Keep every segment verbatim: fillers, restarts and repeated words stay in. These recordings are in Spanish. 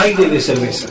Aire de cerveza.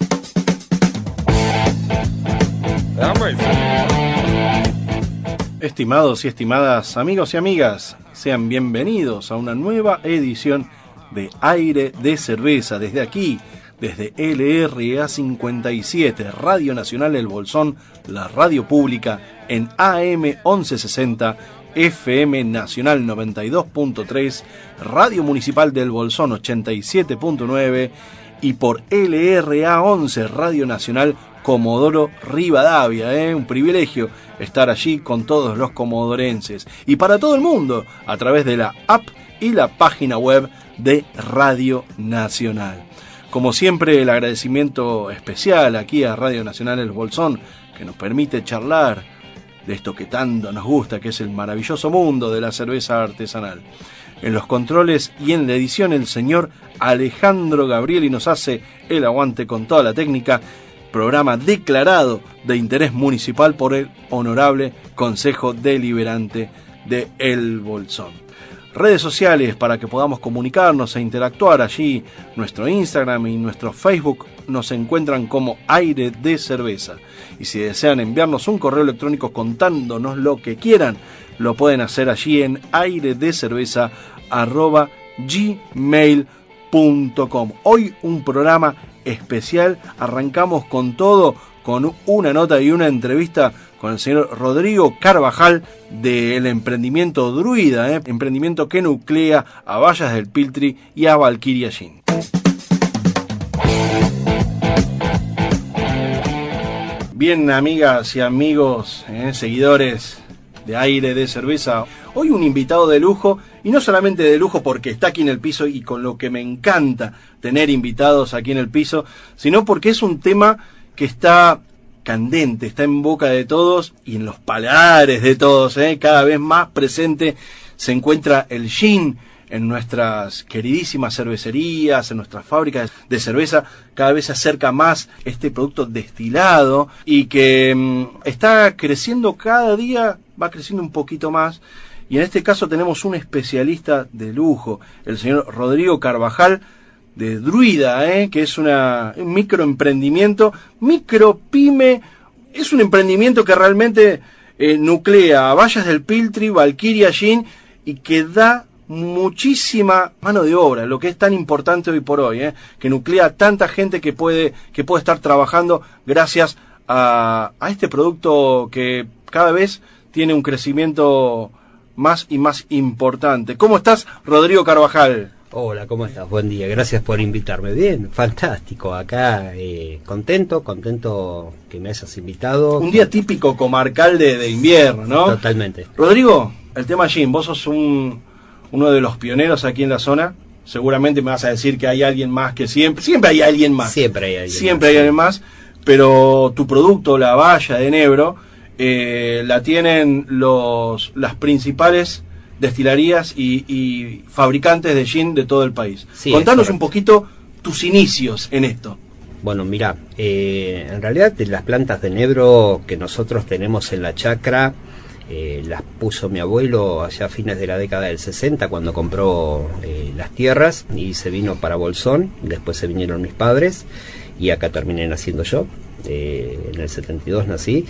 Estimados y estimadas amigos y amigas, sean bienvenidos a una nueva edición de Aire de Cerveza, desde aquí, desde L R A cincuenta y siete, Radio Nacional El Bolsón, la radio pública, en A M once sesenta, F M Nacional noventa y dos punto tres, Radio Municipal del Bolsón ochenta y siete punto nueve y por L R A once, Radio Nacional Comodoro Rivadavia, ¿eh? Un privilegio estar allí con todos los comodorenses y para todo el mundo a través de la app y la página web de Radio Nacional. Como siempre, el agradecimiento especial aquí a Radio Nacional El Bolsón, que nos permite charlar de esto que tanto nos gusta, que es el maravilloso mundo de la cerveza artesanal. En los controles y en la edición el señor Alejandro Gabrieli nos hace el aguante con toda la técnica. Programa declarado de interés municipal por el Honorable Consejo Deliberante de El Bolsón. Redes sociales para que podamos comunicarnos e interactuar allí. Nuestro Instagram y nuestro Facebook nos encuentran como Aire de Cerveza. Y si desean enviarnos un correo electrónico contándonos lo que quieran, lo pueden hacer allí en airedecerveza arroba gmail punto com. Hoy un programa especial, arrancamos con todo, con una nota y una entrevista con el señor Rodrigo Carvajal del emprendimiento Druida, ¿eh? emprendimiento que nuclea a Vallas del Piltri y a Valkyria Gin. Bien, amigas y amigos, ¿eh? seguidores de Aire de Cerveza, hoy un invitado de lujo, y no solamente de lujo porque está aquí en el piso y con lo que me encanta tener invitados aquí en el piso, sino porque es un tema que está candente, está en boca de todos y en los paladares de todos, ¿eh? Cada vez más presente se encuentra el gin en nuestras queridísimas cervecerías, en nuestras fábricas de cerveza. Cada vez se acerca más este producto destilado y que mmm, está creciendo cada día, va creciendo un poquito más. Y en este caso tenemos un especialista de lujo, el señor Rodrigo Carvajal de Druida, ¿eh? que es una, un microemprendimiento, micropyme, es un emprendimiento que realmente eh, nuclea a Vallas del Piltri, Valkyria Gin y que da muchísima mano de obra, lo que es tan importante hoy por hoy, ¿eh? que nuclea a tanta gente que puede, que puede estar trabajando gracias a, a este producto que cada vez tiene un crecimiento más y más importante. ¿Cómo estás, Rodrigo Carvajal? Hola, ¿cómo estás? Buen día, gracias por invitarme. Bien, fantástico, acá eh, contento, contento que me hayas invitado. Un día típico comarcal de, de invierno, ¿no? Totalmente. Rodrigo, el tema gin, vos sos un, uno de los pioneros aquí en la zona. Seguramente me vas a decir que hay alguien más que siempre, siempre hay alguien más. Siempre hay alguien Siempre más. hay alguien más, pero tu producto, la Valla de Enebro, eh, la tienen los las principales destilerías y, y fabricantes de gin de todo el país. Sí, contanos un poquito tus inicios en esto. Bueno, mira, eh, en realidad las plantas de enebro que nosotros tenemos en la chacra eh, las puso mi abuelo allá a fines de la década del sesenta cuando compró eh, las tierras y se vino para Bolsón. Después se vinieron mis padres y acá terminé naciendo yo. Eh, en el setenta y dos nací.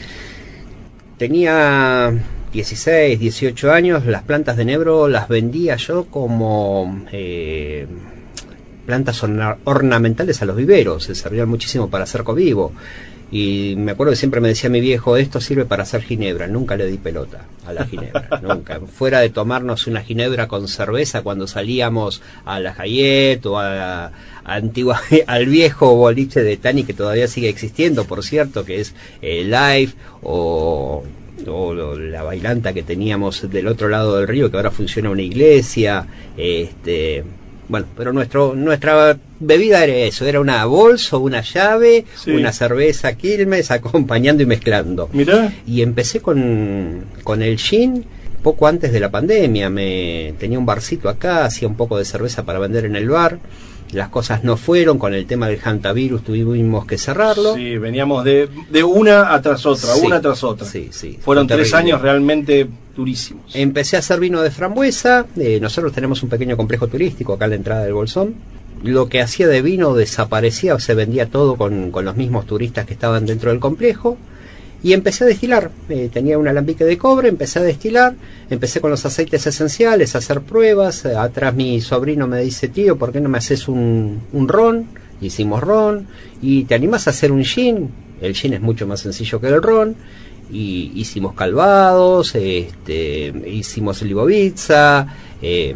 Tenía dieciséis, dieciocho años. Las plantas de enebro las vendía yo como eh, plantas orna ornamentales a los viveros. Se servían muchísimo para hacer covivo. Y me acuerdo que siempre me decía mi viejo, esto sirve para hacer ginebra. Nunca le di pelota a la ginebra, nunca. Fuera de tomarnos una ginebra con cerveza cuando salíamos a la Hayet o a la antigua, al viejo boliche de Tani que todavía sigue existiendo, por cierto, que es eh, Live o... o la bailanta que teníamos del otro lado del río, que ahora funciona una iglesia, este, bueno, pero nuestro nuestra bebida era eso, era una bolsa, una llave, sí. una cerveza Quilmes, acompañando y mezclando. Mirá. Y empecé con, con el gin poco antes de la pandemia. Me tenía un barcito acá, hacía un poco de cerveza para vender en el bar. Las cosas no fueron, con el tema del hantavirus tuvimos que cerrarlo. Sí, veníamos de, de una tras otra, sí, una tras otra. Sí, sí. Fueron tres años realmente durísimos. Empecé a hacer vino de frambuesa. Eh, nosotros tenemos un pequeño complejo turístico acá a la entrada del Bolsón. lo que hacía de vino desaparecía, se vendía todo con, con los mismos turistas que estaban dentro del complejo. Y empecé a destilar, eh, tenía un alambique de cobre, empecé a destilar, empecé con los aceites esenciales, a hacer pruebas. Eh, atrás mi sobrino me dice, tío, ¿por qué no me haces un, un ron? Hicimos ron. ¿Y te animás a hacer un gin? El gin es mucho más sencillo que el ron. Y hicimos calvados, este, hicimos libovitza, eh,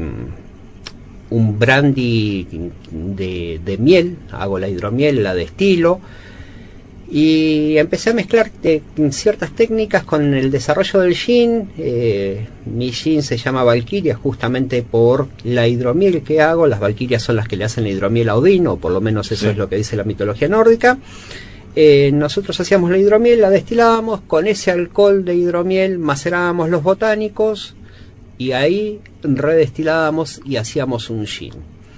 un brandy de, de miel, hago la hidromiel, la destilo. Y empecé a mezclar te, ciertas técnicas con el desarrollo del gin. Eh, mi gin se llama Valkyria justamente por la hidromiel que hago. Las valquirias son las que le hacen la hidromiel a Odín, o por lo menos eso sí. Es lo que dice la mitología nórdica. Eh, nosotros hacíamos la hidromiel, la destilábamos, con ese alcohol de hidromiel macerábamos los botánicos y ahí redestilábamos y hacíamos un gin.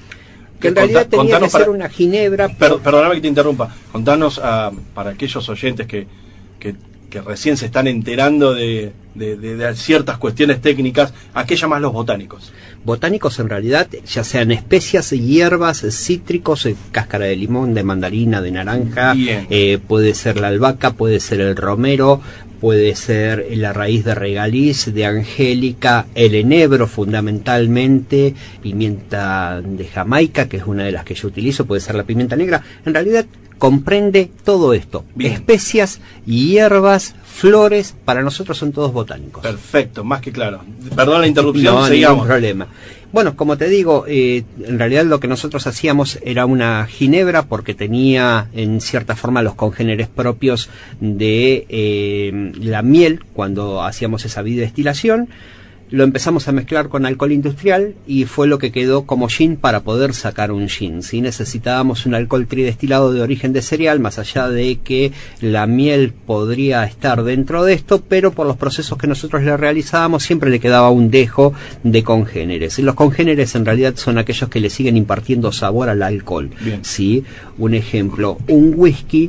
Que en realidad Conta, tenía que ser para, una ginebra. Per, perdóname que te interrumpa. Contanos uh, para aquellos oyentes que, que, que recién se están enterando de, de, de, de ciertas cuestiones técnicas, ¿a qué llamas los botánicos? Botánicos en realidad, ya sean especias, hierbas, cítricos, eh, cáscara de limón, de mandarina, de naranja, eh, puede ser la albahaca, puede ser el romero, puede ser la raíz de regaliz, de angélica, el enebro fundamentalmente, pimienta de Jamaica, que es una de las que yo utilizo, puede ser la pimienta negra. En realidad comprende todo esto. Bien. Especias, hierbas, flores, para nosotros son todos botánicos. Perfecto, más que claro. Perdón la interrupción, no, seguimos. Ningún problema. Bueno, como te digo, eh, en realidad lo que nosotros hacíamos era una ginebra porque tenía en cierta forma los congéneres propios de eh, la miel cuando hacíamos esa bidestilación. Lo empezamos a mezclar con alcohol industrial y fue lo que quedó como gin para poder sacar un gin. ¿Sí? Necesitábamos un alcohol tridestilado de origen de cereal, más allá de que la miel podría estar dentro de esto, pero por los procesos que nosotros le realizábamos siempre le quedaba un dejo de congéneres. Y los congéneres en realidad son aquellos que le siguen impartiendo sabor al alcohol. ¿Sí? Un ejemplo, un whisky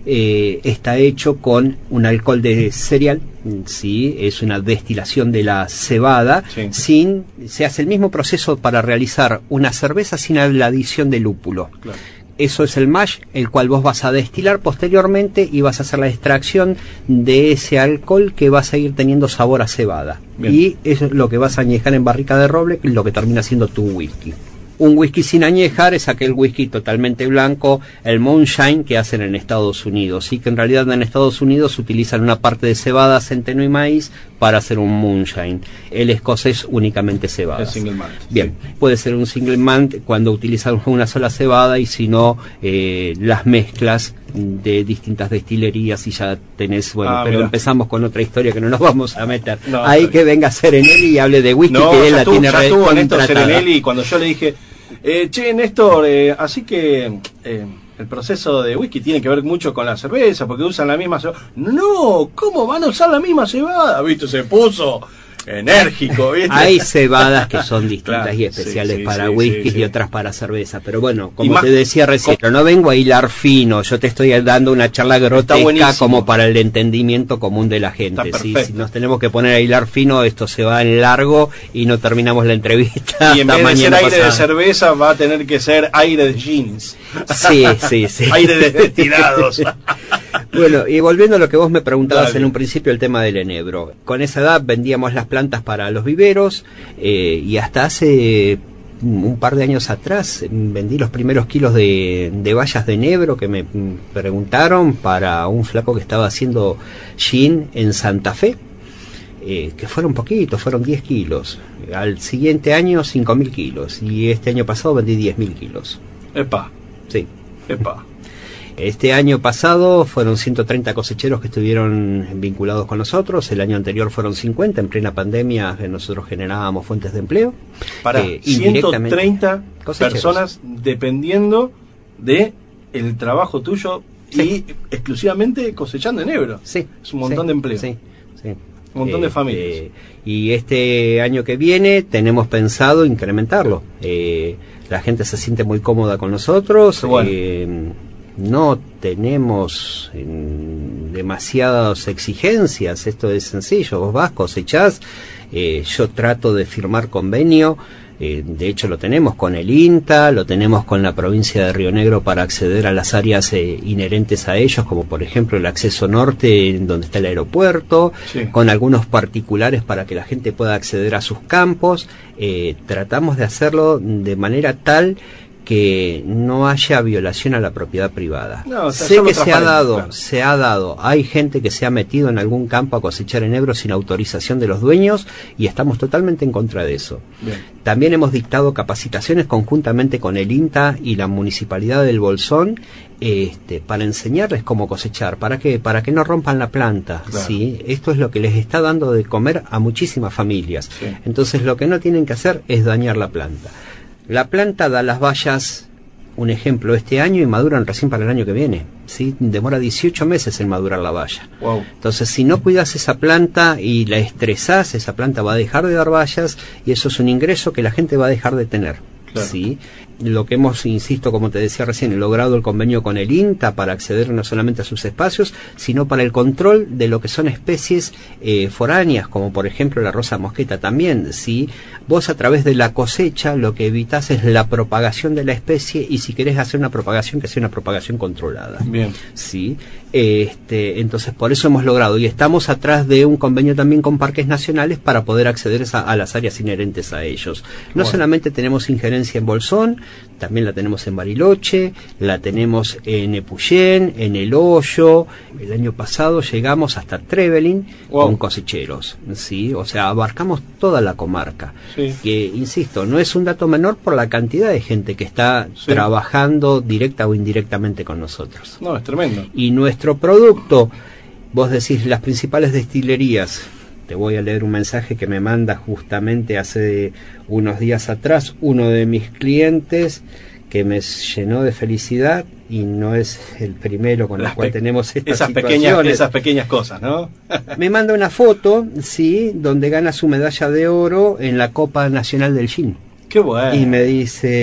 Eh, está hecho con un alcohol de cereal, sí, es una destilación de la cebada, sí. sin, se hace el mismo proceso para realizar una cerveza sin la adición de lúpulo. Claro. Eso es el mash, el cual vos vas a destilar posteriormente y vas a hacer la extracción de ese alcohol que va a seguir teniendo sabor a cebada. Bien. Y eso es lo que vas a añejar en barrica de roble, lo que termina siendo tu whisky. Un whisky sin añejar es aquel whisky totalmente blanco, el moonshine que hacen en Estados Unidos. Sí, que en realidad en Estados Unidos utilizan una parte de cebada, centeno y maíz para hacer un moonshine. El escocés únicamente cebada. El single malt. Bien, sí. Puede ser un single malt cuando utilizan una sola cebada y si no, eh, las mezclas de distintas destilerías y ya tenés, bueno, ah, pero mira. Empezamos con otra historia que no nos vamos a meter. No, Ahí que venga Serenelli y hable de whisky, no, que él la tuvo, tiene re contratada. Serenelli, cuando yo le dije, eh, che, Néstor, eh, así que eh, el proceso de whisky tiene que ver mucho con la cerveza, porque usan la misma cebada. No, ¿cómo van a usar la misma cebada? ¿Viste? Se puso enérgico, ¿viste? Hay cebadas que son distintas claro, y especiales sí, sí, para sí, whisky sí, sí. y otras para cerveza, pero bueno, como más, te decía recién, con... no vengo a hilar fino, yo te estoy dando una charla grotesca como para el entendimiento común de la gente. ¿Sí? Si nos tenemos que poner a hilar fino, esto se va en largo y no terminamos la entrevista. Y en vez de ser aire pasada. de cerveza, va a tener que ser aire de jeans. Sí, sí, sí. Aire de destilados. Bueno, y volviendo a lo que vos me preguntabas Dale. en un principio, el tema del enebro. Con esa edad vendíamos las plantas para los viveros eh, y hasta hace un par de años atrás vendí los primeros kilos de, de bayas de enebro que me preguntaron para un flaco que estaba haciendo gin en Santa Fe, eh, que fueron poquitos, fueron diez kilos. Al siguiente año cinco mil kilos y este año pasado vendí diez mil kilos. Epa. Sí. Epa. Este año pasado fueron ciento treinta cosecheros que estuvieron vinculados con nosotros. El año anterior fueron cincuenta. En plena pandemia nosotros generábamos fuentes de empleo. Para eh, ciento treinta personas dependiendo de el trabajo tuyo sí. y exclusivamente cosechando enebro. Sí. Es un montón sí, de empleo. Sí, sí. Un montón eh, de familias. Eh, y este año que viene tenemos pensado incrementarlo. Eh, la gente se siente muy cómoda con nosotros. Bueno. Eh, no tenemos eh, demasiadas exigencias, esto es sencillo, vos vas, cosechás, eh, yo trato de firmar convenio Eh, de hecho lo tenemos con el INTA, lo tenemos con la provincia de Río Negro para acceder a las áreas eh, inherentes a ellos, como por ejemplo el acceso norte donde está el aeropuerto, sí. Con algunos particulares para que la gente pueda acceder a sus campos. Eh, tratamos de hacerlo de manera tal que no haya violación a la propiedad privada. No, o sea, sé que se ha dado, claro. se ha dado, hay gente que se ha metido en algún campo a cosechar enebro sin autorización de los dueños y estamos totalmente en contra de eso. Bien. También hemos dictado capacitaciones conjuntamente con el INTA y la Municipalidad del Bolsón este, para enseñarles cómo cosechar, para que para que no rompan la planta, claro. ¿sí? Esto es lo que les está dando de comer a muchísimas familias. Sí. Entonces lo que no tienen que hacer es dañar la planta. La planta da las bayas, un ejemplo, este año y maduran recién para el año que viene, ¿sí? Demora dieciocho meses en madurar la baya. Wow. Entonces, si no cuidas esa planta y la estresás, esa planta va a dejar de dar bayas y eso es un ingreso que la gente va a dejar de tener, claro. ¿sí? Lo que hemos, insisto, como te decía recién, logrado el convenio con el INTA para acceder no solamente a sus espacios, sino para el control de lo que son especies eh, foráneas, como por ejemplo la rosa mosqueta también, ¿sí? Vos a través de la cosecha lo que evitás es la propagación de la especie y si querés hacer una propagación, que sea una propagación controlada. Bien. ¿Sí? Este, entonces por eso hemos logrado y estamos atrás de un convenio también con parques nacionales para poder acceder a, a las áreas inherentes a ellos. No bueno. solamente tenemos injerencia en Bolsón, también la tenemos en Bariloche, la tenemos en Epuyén, en El Hoyo. El año pasado llegamos hasta Trevelin wow. con cosecheros, ¿sí? O sea, abarcamos toda la comarca. Sí. Que, insisto, no es un dato menor por la cantidad de gente que está sí. trabajando directa o indirectamente con nosotros. No, es tremendo. Y nuestro producto, vos decís, las principales destilerías. Te voy a leer un mensaje que me manda justamente hace unos días atrás uno de mis clientes que me llenó de felicidad y no es el primero con el cual tenemos estas esas pequeñas esas pequeñas cosas, ¿no? Me manda una foto, sí, donde gana su medalla de oro en la Copa Nacional del Gin. Qué bueno. Y me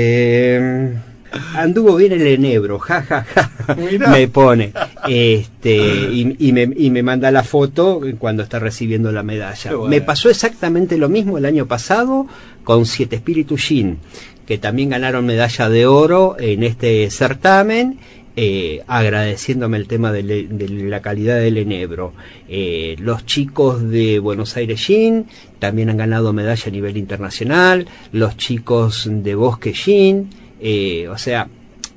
dice, anduvo bien el enebro, ja, ja, ja. Me pone este y, y, me, y me manda la foto cuando está recibiendo la medalla. Bueno. Me pasó exactamente lo mismo el año pasado con Siete Espíritus Gin, que también ganaron medalla de oro en este certamen, eh, agradeciéndome el tema de, le, de la calidad del enebro. Eh, los chicos de Buenos Aires Gin también han ganado medalla a nivel internacional, los chicos de Bosque Gin, eh, o sea,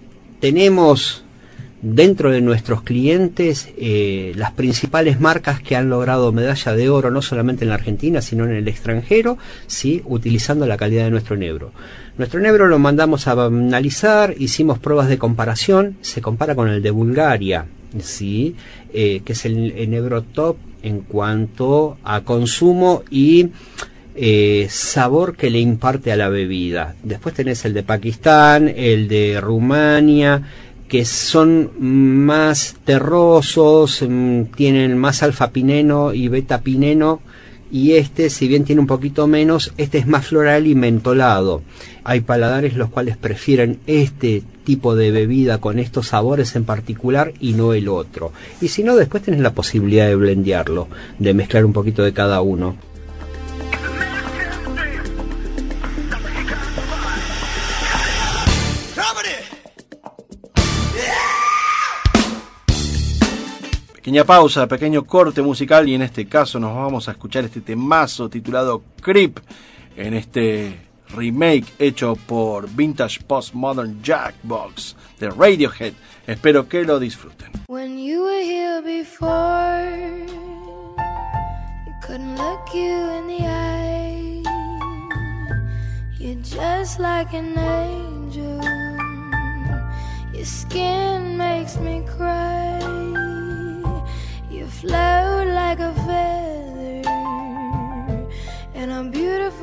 tenemos dentro de nuestros clientes eh, las principales marcas que han logrado medalla de oro no solamente en la Argentina sino en el extranjero, sí, utilizando la calidad de nuestro enebro. Nuestro enebro lo mandamos a analizar, hicimos pruebas de comparación, se compara con el de Bulgaria, sí, eh, que es el enebro top en cuanto a consumo y Eh, sabor que le imparte a la bebida. Después tenés el de Pakistán, el de Rumania, que son más terrosos, mmm, tienen más alfa-pineno y beta-pineno, y este, si bien tiene un poquito menos, este es más floral y mentolado. Hay paladares los cuales prefieren este tipo de bebida con estos sabores en particular y no el otro. Y si no, después tenés la posibilidad de blendearlo, de mezclar un poquito de cada uno. Pequeña pausa, pequeño corte musical y en este caso nos vamos a escuchar este temazo titulado Creep en este remake hecho por Vintage Postmodern Jackbox de Radiohead. Espero que lo disfruten. When you were here before, you couldn't look you in the eye. You're just like an angel. Your skin makes me cry. You float like a feather in a beautiful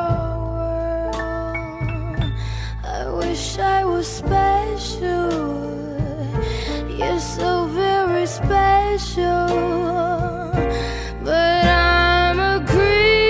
world. I wish I was special. You're so very special, but I'm a creep.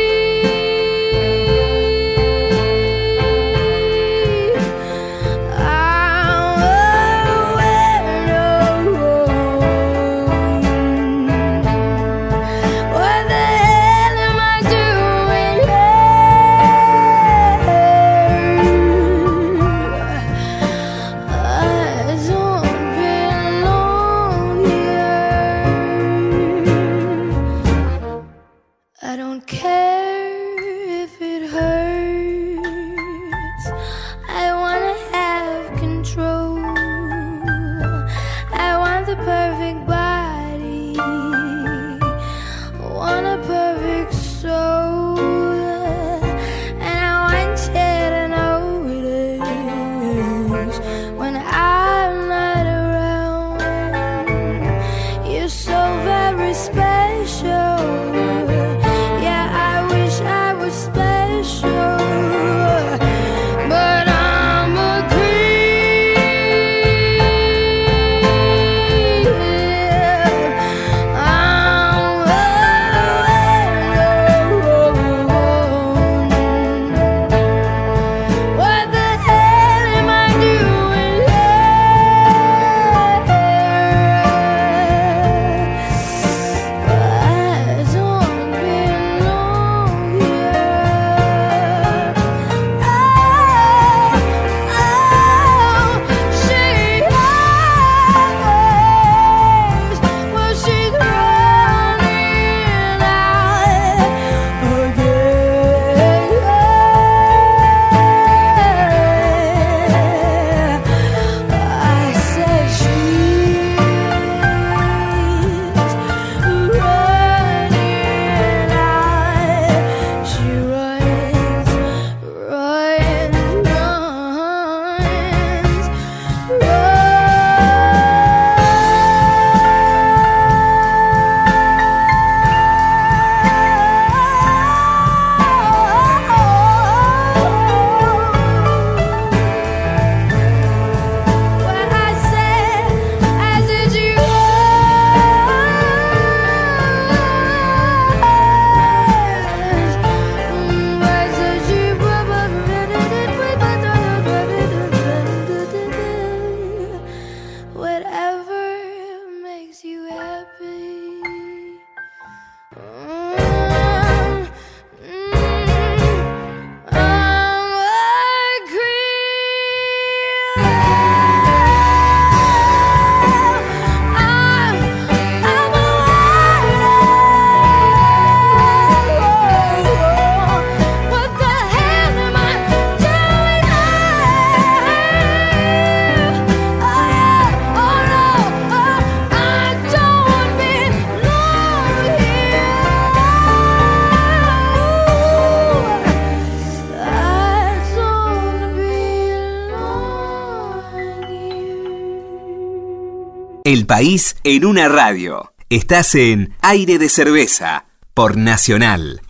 El país en una radio. Estás en Aire de Cerveza por Nacional.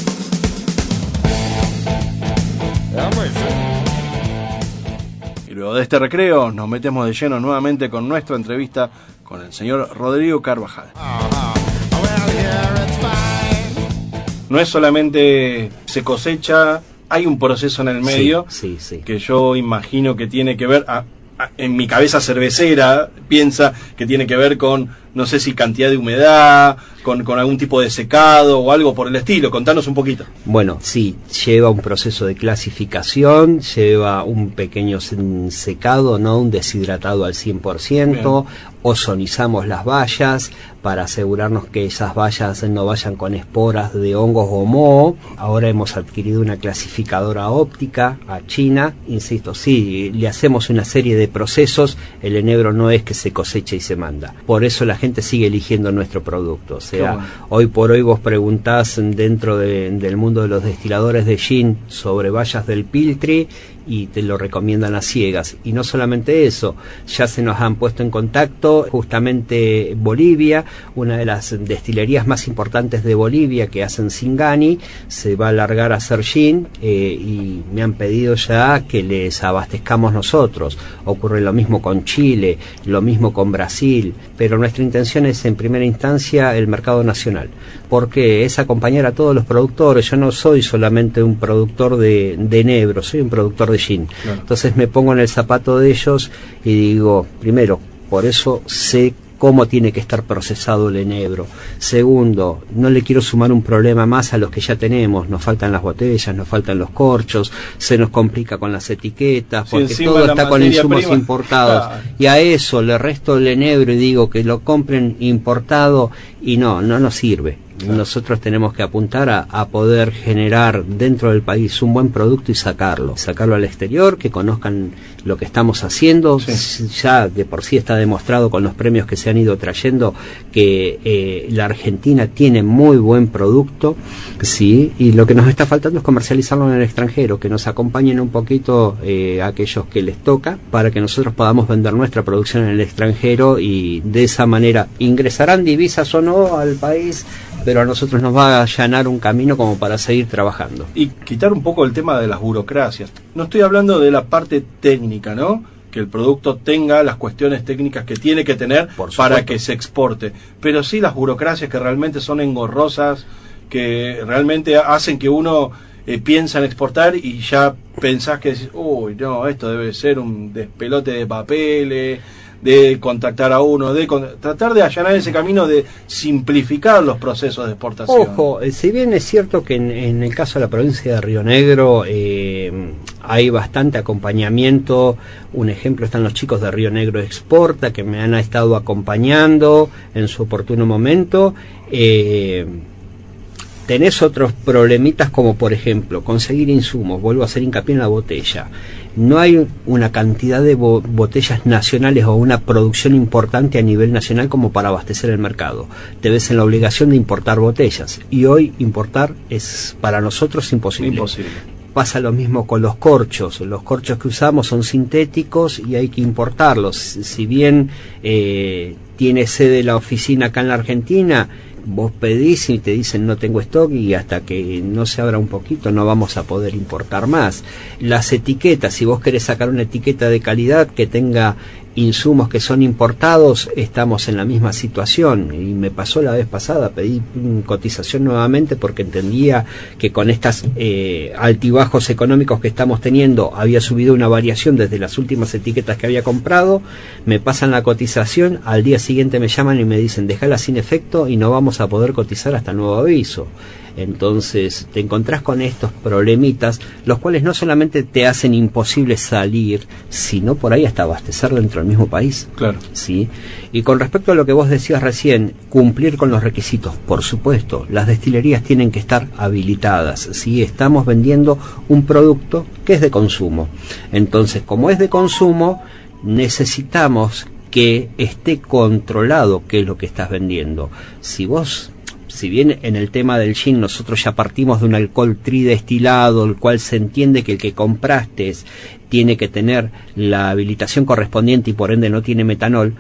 Y luego de este recreo nos metemos de lleno nuevamente con nuestra entrevista con el señor Rodrigo Carvajal. No es solamente se cosecha, hay un proceso en el medio, sí, sí, sí. que yo imagino que tiene que ver, a, a, en mi cabeza cervecera piensa que tiene que ver con, no sé si cantidad de humedad, con, con algún tipo de secado o algo por el estilo. Contanos un poquito. Bueno, sí, lleva un proceso de clasificación, lleva un pequeño secado, no un deshidratado al cien por ciento. Bien. Ozonizamos las vallas para asegurarnos que esas vallas no vayan con esporas de hongos o moho. Ahora hemos adquirido una clasificadora óptica a China. Insisto, sí, le hacemos una serie de procesos. El enebro no es que se cosecha y se manda. Por eso la gente sigue eligiendo nuestro producto. O sea, bueno, hoy por hoy vos preguntás dentro de, del mundo de los destiladores de gin sobre vallas del Piltri y te lo recomiendan a ciegas. Y no solamente eso, ya se nos han puesto en contacto justamente Bolivia, una de las destilerías más importantes de Bolivia que hacen Singani, se va a largar a hacer gin eh, y me han pedido ya que les abastezcamos nosotros. Ocurre lo mismo con Chile, lo mismo con Brasil, pero nuestra intención es en primera instancia el mercado nacional, porque es acompañar a todos los productores. Yo no soy solamente un productor de, de enebro, soy un productor de gin. Claro. Entonces me pongo en el zapato de ellos y digo, primero, por eso sé cómo tiene que estar procesado el enebro. Segundo, no le quiero sumar un problema más a los que ya tenemos. Nos faltan las botellas, nos faltan los corchos, se nos complica con las etiquetas, porque sí, todo está con insumos prima. importados. Claro. Y a eso le resto el enebro y digo que lo compren importado y no, no nos sirve. Claro. Nosotros tenemos que apuntar a, a poder generar dentro del país un buen producto y sacarlo, sacarlo al exterior, que conozcan lo que estamos haciendo. Sí. Ya de por sí está demostrado con los premios que se han ido trayendo que eh, la Argentina tiene muy buen producto, sí, y lo que nos está faltando es comercializarlo en el extranjero, que nos acompañen un poquito eh, a aquellos que les toca, para que nosotros podamos vender nuestra producción en el extranjero y de esa manera ingresarán divisas o no al país, pero a nosotros nos va a allanar un camino como para seguir trabajando. Y quitar un poco el tema de las burocracias. No estoy hablando de la parte técnica, ¿no? Que el producto tenga las cuestiones técnicas que tiene que tener para que se exporte, pero sí las burocracias que realmente son engorrosas, que realmente hacen que uno eh, piensa en exportar y ya pensás que, uy, no, esto debe ser un despelote de papeles, de contactar a uno, de con, tratar de allanar ese camino, de simplificar los procesos de exportación. Ojo, si bien es cierto que en, en el caso de la provincia de Río Negro eh, hay bastante acompañamiento. Un ejemplo están los chicos de Río Negro Exporta, que me han estado acompañando en su oportuno momento. Eh, tenés otros problemitas como por ejemplo conseguir insumos. Vuelvo a hacer hincapié en la botella. No hay una cantidad de bo botellas nacionales o una producción importante a nivel nacional como para abastecer el mercado. Te ves en la obligación de importar botellas y hoy importar es para nosotros imposible. Imposible. Pasa lo mismo con los corchos. Los corchos que usamos son sintéticos y hay que importarlos. Si bien eh, tiene sede la oficina acá en la Argentina, vos pedís y te dicen no tengo stock, y hasta que no se abra un poquito no vamos a poder importar más. Las etiquetas, si vos querés sacar una etiqueta de calidad que tenga insumos que son importados, estamos en la misma situación. Y me pasó la vez pasada, pedí cotización nuevamente porque entendía que con estos eh, altibajos económicos que estamos teniendo había subido una variación desde las últimas etiquetas que había comprado. Me pasan la cotización, al día siguiente me llaman y me dicen déjala sin efecto y no vamos a poder cotizar hasta nuevo aviso. Entonces te encontrás con estos problemitas, los cuales no solamente te hacen imposible salir, sino por ahí hasta abastecer dentro del mismo país. Claro. ¿Sí? Y con respecto a lo que vos decías recién, cumplir con los requisitos, por supuesto, las destilerías tienen que estar habilitadas. ¿Sí? Estamos vendiendo un producto que es de consumo. Entonces, como es de consumo, necesitamos que esté controlado qué es lo que estás vendiendo. Si vos... Si bien en el tema del gin nosotros ya partimos de un alcohol tridestilado, el cual se entiende que el que compraste tiene que tener la habilitación correspondiente y por ende no tiene metanol,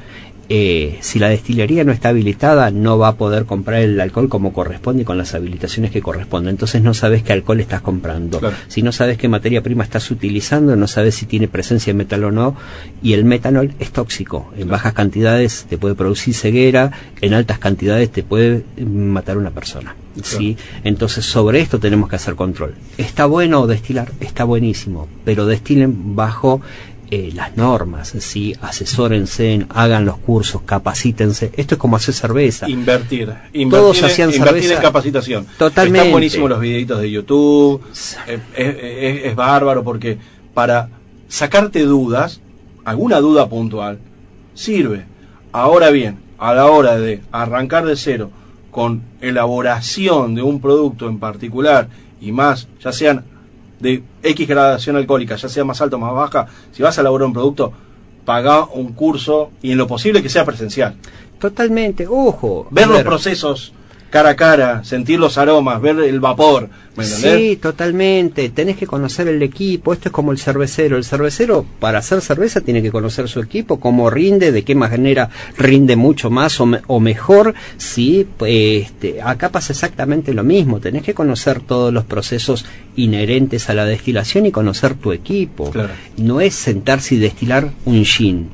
Eh, si la destilería no está habilitada, no va a poder comprar el alcohol como corresponde y con las habilitaciones que corresponden. Entonces no sabes qué alcohol estás comprando. Claro. Si no sabes qué materia prima estás utilizando, no sabes si tiene presencia de metal o no. Y el metanol es tóxico. En bajas cantidades te puede producir ceguera, en altas cantidades te puede matar a una persona. Claro. ¿Sí? Entonces sobre esto tenemos que hacer control. ¿Está bueno destilar? Está buenísimo, pero destilen bajo Eh, las normas, ¿sí? Asesórense, hagan los cursos, capacítense. Esto es como hacer cerveza. Invertir. Invertir, Todos hacían invertir cerveza. en capacitación. Totalmente. Están buenísimos los videitos de YouTube. Es, es, es bárbaro porque para sacarte dudas, alguna duda puntual, sirve. Ahora bien, a la hora de arrancar de cero con elaboración de un producto en particular y más, ya sean de X gradación alcohólica, ya sea más alta o más baja, si vas a elaborar un producto, pagá un curso y en lo posible que sea presencial. Totalmente, ojo. Ver los procesos cara a cara, sentir los aromas, ver el vapor, ¿me entendés? Sí, totalmente, tenés que conocer el equipo. Esto es como el cervecero. El cervecero, para hacer cerveza, tiene que conocer su equipo, cómo rinde, de qué manera rinde mucho más o, me, o mejor. Sí, este, acá pasa exactamente lo mismo. Tenés que conocer todos los procesos inherentes a la destilación y conocer tu equipo. Claro. No es sentarse y destilar un gin.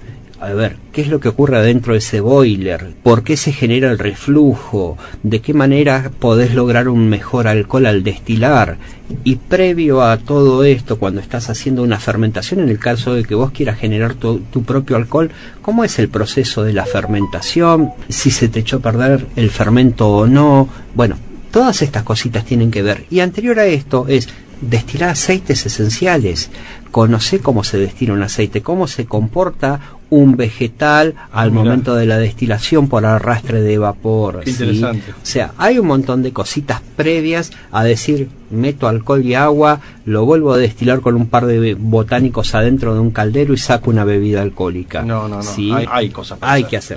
A ver, ¿qué es lo que ocurre adentro de ese boiler? ¿Por qué se genera el reflujo? ¿De qué manera podés lograr un mejor alcohol al destilar? Y previo a todo esto, cuando estás haciendo una fermentación, en el caso de que vos quieras generar tu, tu propio alcohol, ¿cómo es el proceso de la fermentación? Si se te echó a perder el fermento o no. Bueno, todas estas cositas tienen que ver. Y anterior a esto es destilar aceites esenciales. Conocer cómo se destila un aceite, cómo se comporta un vegetal al Mirá. momento de la destilación por arrastre de vapor. Qué ¿sí? Interesante. O sea, hay un montón de cositas previas a decir, meto alcohol y agua, lo vuelvo a destilar con un par de botánicos adentro de un caldero y saco una bebida alcohólica. No, no, no. ¿sí? Hay, hay cosas para Hay hacer. que hacer.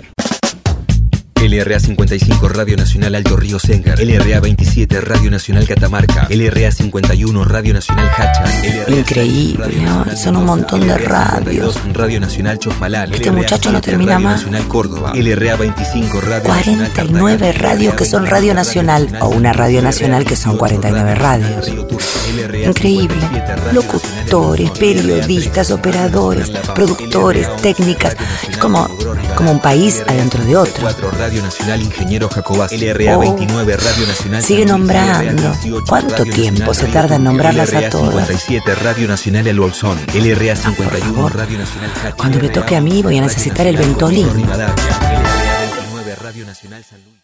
L R A cincuenta y cinco Radio Nacional Alto Río Sengar, L R A veintisiete Radio Nacional Catamarca, L R A cincuenta y uno Radio Nacional Hacha, L R A Increíble, ¿no? Son un montón de radios. Radio Nacional Chosmalal, Este muchacho no termina Radio más. Nacional Córdoba, L R A veinticinco Radio cuarenta y nueve radios que son Radio Nacional, o una Radio Nacional que son cuarenta y nueve radios. Increíble. Locutores, periodistas, operadores, productores, técnicas. Es como, como un país adentro de otro. Radio Nacional Ingeniero Jacobás, L R A veintinueve Radio Nacional. Sigue nombrando. ¿Cuánto tiempo se tarda en nombrarlas a todas? cincuenta y siete Radio Nacional El Bolsón, L R A cincuenta y uno Radio Nacional Hacha. Cuando me toque a mí voy a necesitar el Ventolin. Rivadavia, L R A veintinueve Radio Nacional San Luis.